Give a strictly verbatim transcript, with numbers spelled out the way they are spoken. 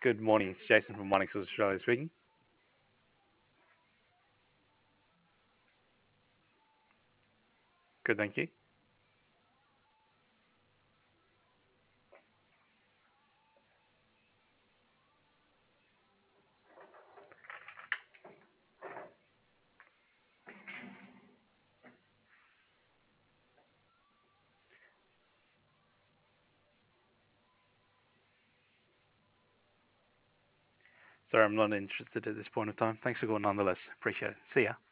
Good morning. It's Jason from Monix Australia speaking. Good, thank you. Sorry, I'm not interested at this point of time. Thanks for calling nonetheless. Appreciate it. See ya.